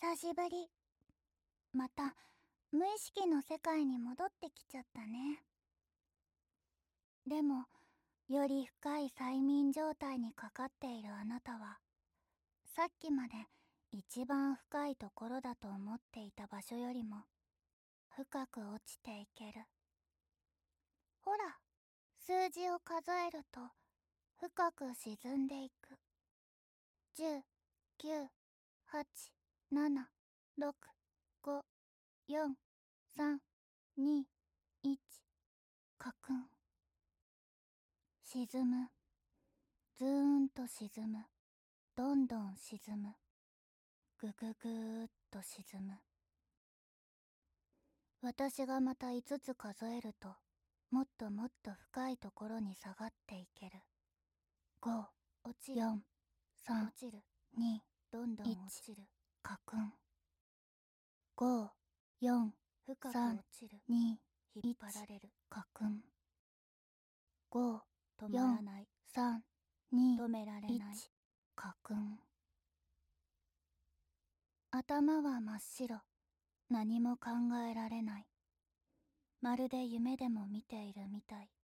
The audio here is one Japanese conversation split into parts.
久しぶり。また無意識の世界に戻ってきちゃったね。でもより深い催眠状態にかかっているあなたは、さっきまで一番深いところだと思っていた場所よりも深く落ちていける。ほら、数字を数えると深く沈んでいく。10、9、8、7、6、5、4、3、2、1、カクン。沈む。ずーんと沈む。どんどん沈む。ぐぐぐーっと沈む。私がまた5つ数えると、もっともっと深いところに下がっていける。5、落ちる。4、3、落ちる。2、どんどん落ちる。カクン。5、4、深く落ちる。2、引っ張られる。カクン。5、止まらない。3、2、止められない。1、カクン。頭は真っ白。何も考えられない。まるで夢でも見ているみたい。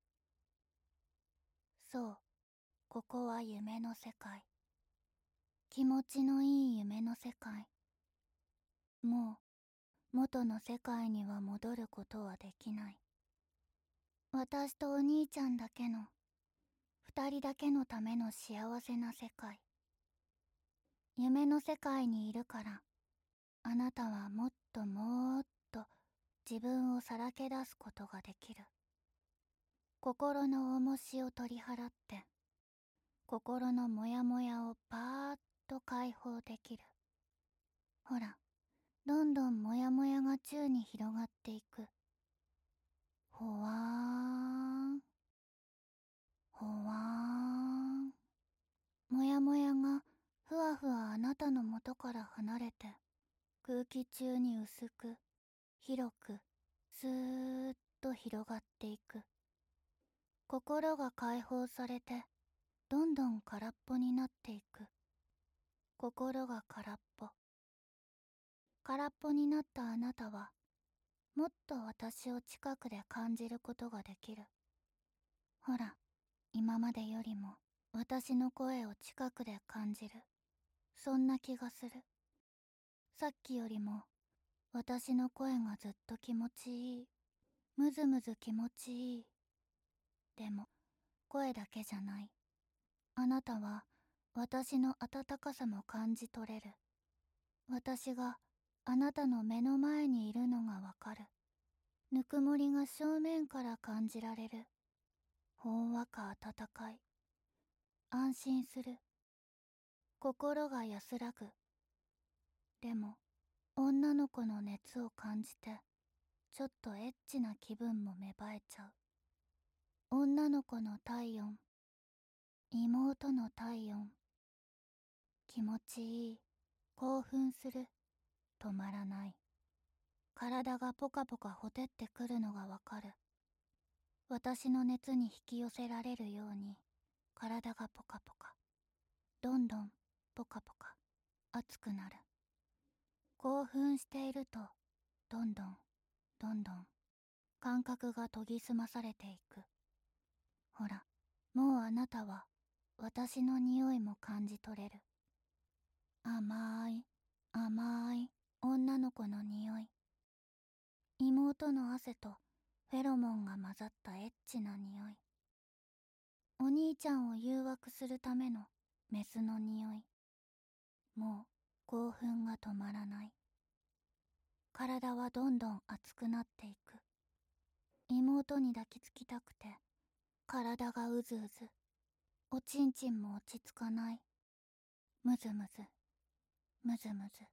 そう、ここは夢の世界。気持ちのいい夢の世界。もう元の世界には戻ることはできない。私とお兄ちゃんだけの、二人だけのための幸せな世界。夢の世界にいるから、あなたはもっともっと自分をさらけ出すことができる。心の重しを取り払って、心のモヤモヤをパーッと解放できる。ほら、どんどんモヤモヤが宙に広がっていく。ほわーん、ほわーん。モヤモヤがふわふわあなたの元から離れて、空気中に薄く、広く、スーッと広がっていく。心が解放されて、どんどん空っぽになっていく。心が空っぽ。空っぽになったあなたは、もっと私を近くで感じることができる。ほら、今までよりも私の声を近くで感じる。そんな気がする。さっきよりも私の声がずっと気持ちいい。むずむず気持ちいい。でも、声だけじゃない。あなたは私の温かさも感じ取れる。私があなたの目の前にいるのがわかる。ぬくもりが正面から感じられる。ほんわか温かい。安心する。心が安らぐ。でも、女の子の熱を感じて、ちょっとエッチな気分も芽生えちゃう。女の子の体温。妹の体温。気持ちいい。興奮する。止まらない。体がポカポカほてってくるのがわかる。私の熱に引き寄せられるように、体がポカポカ。どんどんポカポカ熱くなる。興奮していると、どんどんどんどん感覚が研ぎ澄まされていく。ほら、もうあなたは私の匂いも感じ取れる。甘い甘い女の子の匂い。妹の汗とフェロモンが混ざったエッチな匂い。お兄ちゃんを誘惑するためのメスの匂い。もう興奮が止まらない。体はどんどん熱くなっていく。妹に抱きつきたくて、体がうずうず。おちんちんも落ち着かない。むずむず、むずむず。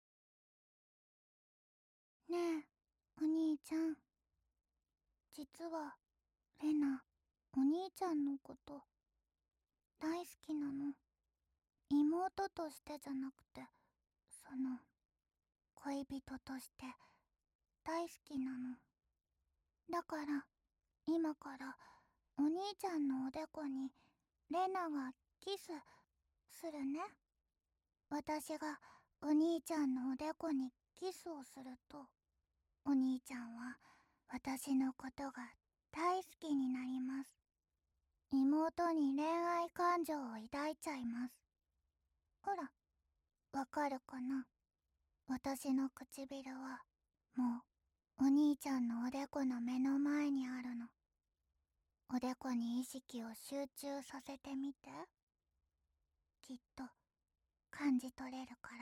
ねえ、お兄ちゃん。実は、レナ、お兄ちゃんのこと大好きなの。妹としてじゃなくて、恋人として大好きなの。だから、今からお兄ちゃんのおでこにレナがキスするね。私がお兄ちゃんのおでこにキスをすると、お兄ちゃんは私のことが大好きになります。妹に恋愛感情を抱いちゃいます。ほら、わかるかな？私の唇はもうお兄ちゃんのおでこの目の前にあるの。おでこに意識を集中させてみて。きっと感じ取れるから。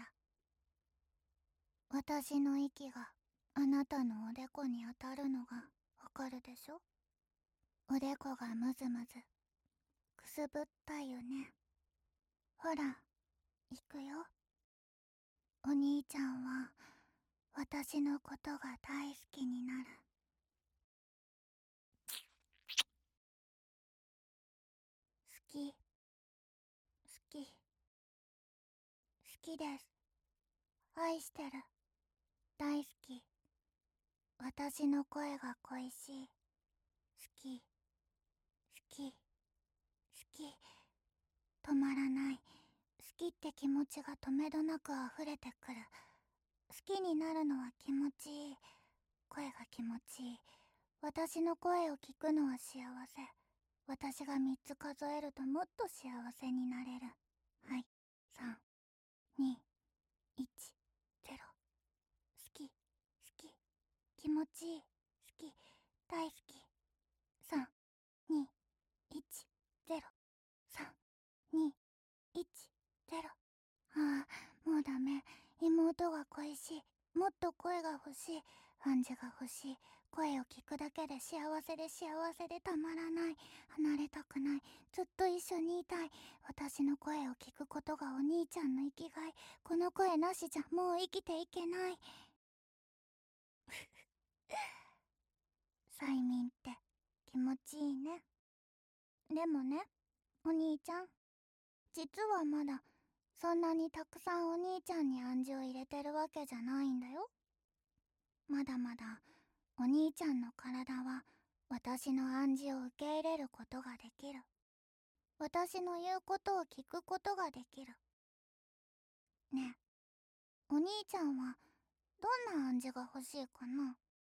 私の息があなたのおでこに当たるのがわかるでしょ？おでこがムズムズくすぶったよね。ほら、行くよ。お兄ちゃんは私のことが大好きになる。好き、好き、好きです。愛してる。大好き。私の声が恋しい。好き、好き、好き。止まらない。好きって気持ちがとめどなく溢れてくる。好きになるのは気持ちいい。声が気持ちいい。私の声を聞くのは幸せ。私が3つ数えるともっと幸せになれる。はい。3、2、1、0。好き、好き、気持ちいい、好き、大好き。3、2、1、0。3、2、1、0。ああ、もうダメ。妹が恋しい。もっと声が欲しい。暗示が欲しい。声を聞くだけで幸せで幸せでたまらない。離れたくない。ずっと一緒にいたい。私の声を聞くことがお兄ちゃんの生きがい。この声なしじゃもう生きていけない。催眠って気持ちいいね。でもね、お兄ちゃん、実はまだそんなにたくさんお兄ちゃんに暗示を入れてるわけじゃないんだよ。まだまだお兄ちゃんの体は私の暗示を受け入れることができる。私の言うことを聞くことができる。ねえ、お兄ちゃんはどんな暗示が欲しいかな？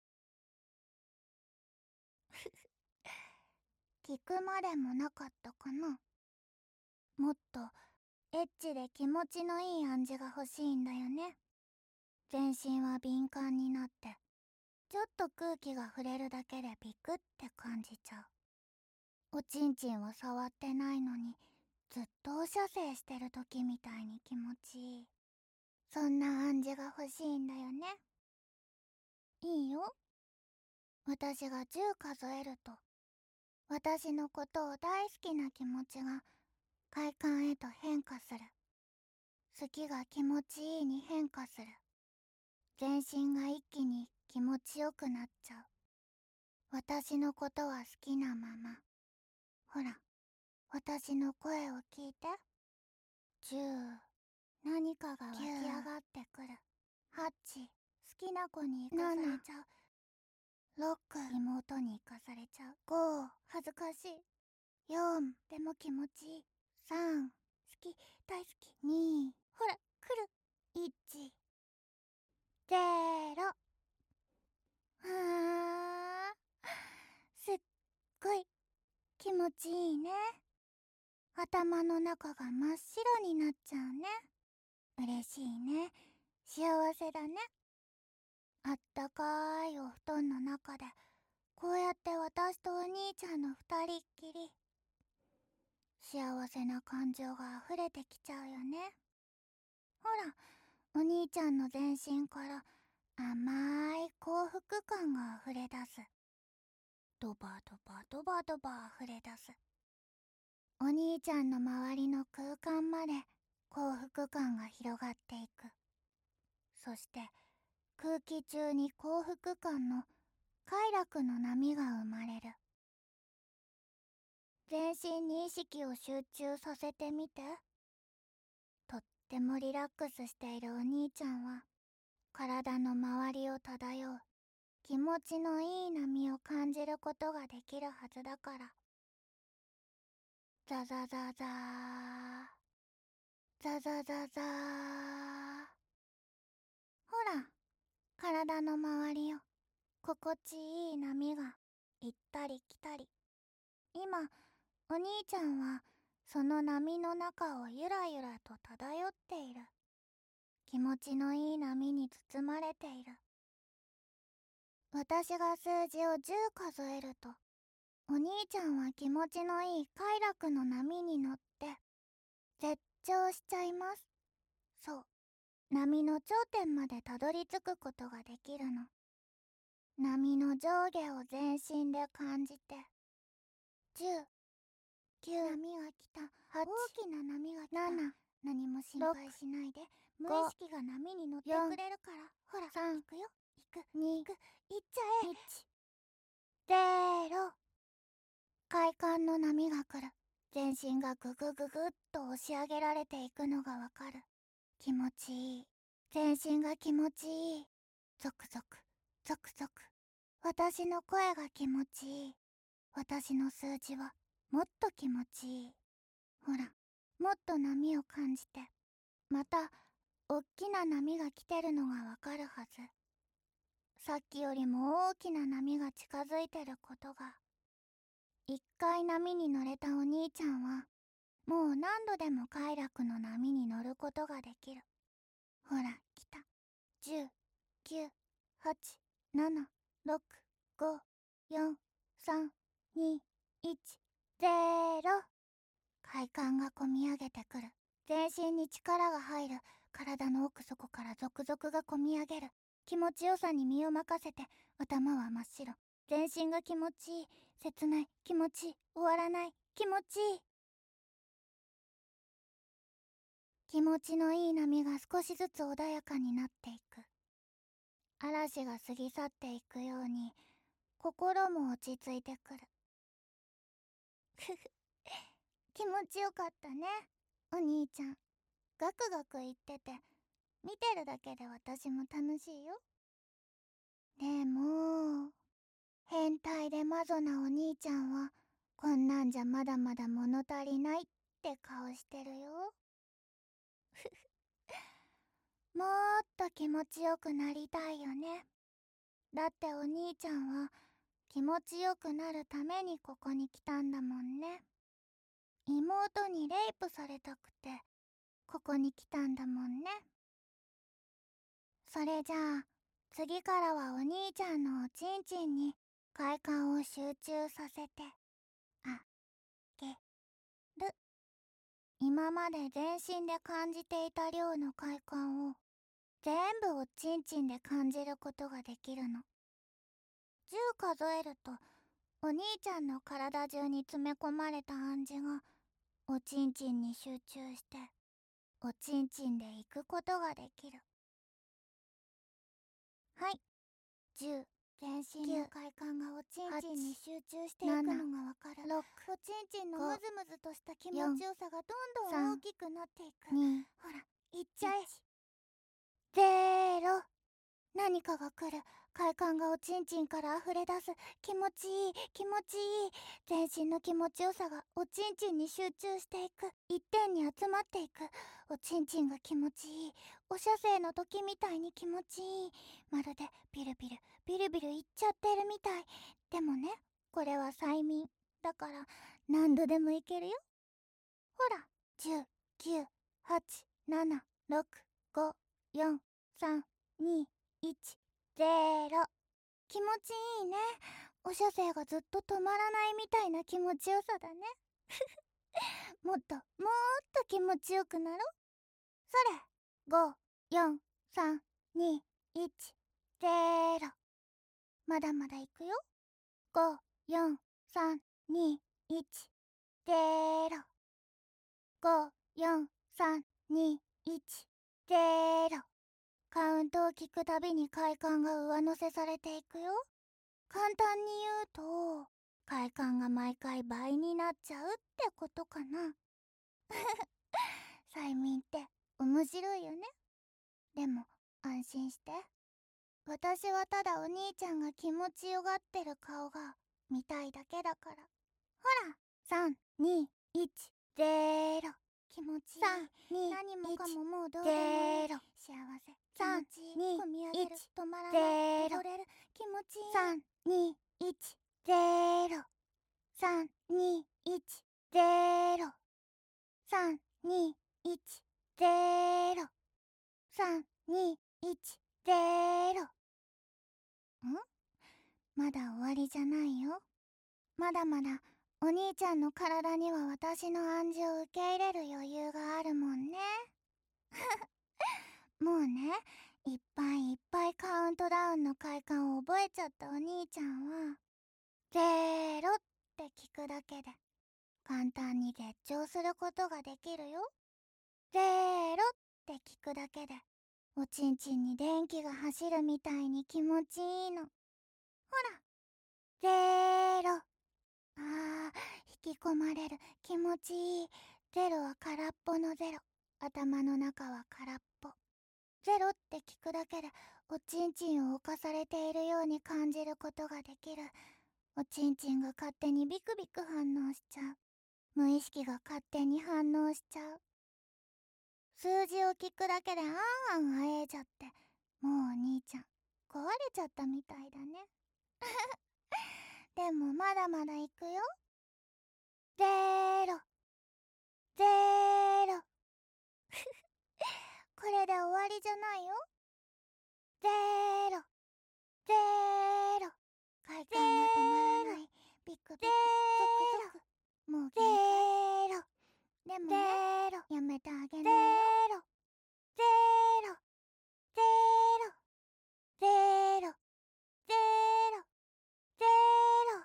聞くまでもなかったかな？もっとエッチで気持ちのいい暗示が欲しいんだよね。全身は敏感になって、ちょっと空気が触れるだけでビクって感じちゃう。おちんちんを触ってないのに、ずっとお射精してる時みたいに気持ちいい。そんな暗示が欲しいんだよね。いいよ。私が10数えると、私のことを大好きな気持ちが快感へと変化する。好きが気持ちいいに変化する。全身が一気に気持ちよくなっちゃう。私のことは好きなまま。ほら、私の声を聞いて。10、何かが湧き上がってくる。8、好きな子に生かされちゃう。6、妹に生かされちゃう。5、恥ずかしい。4、でも気持ちいい。3、好き、大好き。2、ほら、来る。1、0。すっごい気持ちいいね。頭の中が真っ白になっちゃうね。嬉しいね。幸せだね。あったかいお布団の中でこうやって私とお兄ちゃんの二人っきり。幸せな感情が溢れてきちゃうよね。ほら、お兄ちゃんの全身から甘い幸福感が溢れ出す。ドバドバドバドバ溢れ出す。お兄ちゃんの周りの空間まで幸福感が広がっていく。そして空気中に幸福感の快楽の波が生まれる。全身に意識を集中させてみて。とってもリラックスしているお兄ちゃんは体の周りを漂う気持ちのいい波を感じることができるはずだから。ザザザザー、ザザザザー。 体の周りを心地いい波が行ったり来たり。今お兄ちゃんはその波の中をゆらゆらと漂っている。気持ちのいい波に包まれている。私が数字を10数えると、お兄ちゃんは気持ちのいい快楽の波に乗って絶頂しちゃいます。そう、波の頂点までたどり着くことができるの。波の上下を全身で感じて。10、9、波が来た。8、大きな波が来た。7、何も心配しないで。無意識が波に乗ってくれるから。ほら、3、行くよ。行く、2、行っちゃえ。1、0。快感の波が来る。全身がググググっと押し上げられていくのがわかる。気持ちいい。全身が気持ちいい。ゾクゾク、ゾクゾク。私の声が気持ちいい。私の数字はもっと気持ちいい。ほら、もっと波を感じて。また、おっきな波が来てるのがわかるはず。さっきよりも大きな波が近づいてることが。一回波に乗れたお兄ちゃんは、もう何度でも快楽の波に乗ることができる。ほら、来た。10、9、8、7、6、5、4、3、2、1、0。快感がこみ上げてくる。全身に力が入る。体の奥底からゾクゾクがこみ上げる。気持ちよさに身を任せて、頭は真っ白。全身が気持ちいい。切ない。気持ちいい。終わらない。気持ちいい。気持ちのいい波が少しずつ穏やかになっていく。嵐が過ぎ去っていくように、心も落ち着いてくる。ふふ、気持ちよかったね、お兄ちゃん。ガクガク言ってて、見てるだけで私も楽しいよ。でも、変態でマゾなお兄ちゃんは、こんなんじゃまだまだ物足りないって顔してるよ。ふふ、もっと気持ちよくなりたいよね。だってお兄ちゃんは気持ちよくなるためにここに来たんだもんね。妹にレイプされたくてここに来たんだもんね。それじゃあ次からはお兄ちゃんのおちんちんに快感を集中させてあげる。今まで全身で感じていた量の快感を全部おちんちんで感じることができるの。10数えるとお兄ちゃんの体中に詰め込まれた暗示がおちんちんに集中しておちんちんで行くことができる。はい、10。全身の快感がおちんちんに集中していくのがわかる。6、おちんちんのムズムズとした気持ちよさがどんどん大きくなっていく。2、ほら、いっちゃえ。0、何かが来る。快感がおちんちんから溢れ出す。気持ちいい、気持ちいい。全身の気持ちよさがおちんちんに集中していく。一点に集まっていく。おちんちんが気持ちいい。お射精の時みたいに気持ちいい。まるでビルビル、ビルビルいっちゃってるみたい。でもね、これは催眠。だから何度でもいけるよ。ほら、10、9、8、7、6、5、4、3、2、1、0。気持ちいいね。お射精がずっと止まらないみたいな気持ちよさだね。もっともっと気持ちよくなろ。それ。5、4、3、2、1、0。まだまだいくよ。5、4、3、2、1、0。5、4、3、2、1、0。カウントを聞くたびに快感が上乗せされていくよ。簡単に言うと、快感が毎回倍になっちゃうってことかな。催眠って面白いよね。でも安心して。私はただお兄ちゃんが気持ちよがってる顔が見たいだけだから。ほら、3、2、1、0。気持ちいい。何もかももうどうでもいい。幸せ。3、2、1、止まら 0、3、2、1、0。まだ終わりじゃないよ。まだまだお兄ちゃんの体には私の暗示を受け入れる余裕があるもんね。もうね、いっぱいいっぱいカウントダウンの快感を覚えちゃったお兄ちゃんは、ゼロって聞くだけで簡単に絶頂することができるよ。ゼロって聞くだけでおちんちんに電気が走るみたいに気持ちいいの。ほら、ゼロ。引き込まれる、気持ちいい。ゼロは空っぽのゼロ、頭の中は空っぽ。ゼロって聞くだけでおちんちんを侵されているように感じることができる。おちんちんが勝手にビクビク反応しちゃう。無意識が勝手に反応しちゃう。数字を聞くだけであんあんあえいじゃって、もうお兄ちゃん壊れちゃったみたいだね。でもまだまだいくよ。ゼロ、ゼロ。これで終わりじゃないよ。ゼロ、ゼロ。快感が止まらない。ビクビク、ゾクゾク。もう限界。でもね、やめてあげないよ。ゼロ、ゼロ、ゼロ、ゼロ、ゼロ。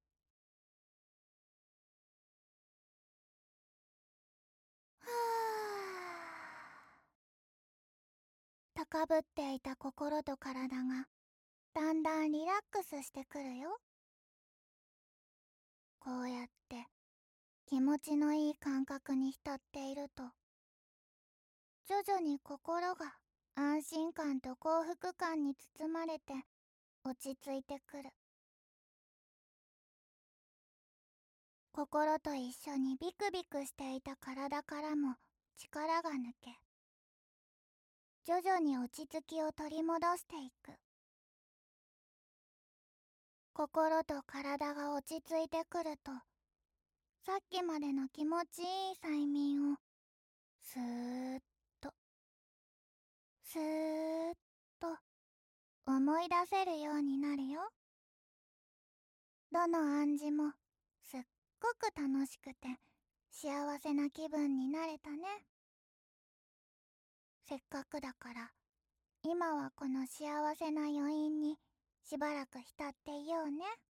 はあ。高ぶっていた心と体がだんだんリラックスしてくるよ。こうやって気持ちのいい感覚に浸っていると、徐々に心が安心感と幸福感に包まれて落ち着いてくる。心と一緒にビクビクしていた体からも力が抜け、徐々に落ち着きを取り戻していく。心と体が落ち着いてくると、さっきまでの気持ちいい催眠をスーッとスーッと思い出せるようになるよ。どの暗示もすっごく楽しくて幸せな気分になれたね。せっかくだから今はこの幸せな余韻にしばらく浸っていようね。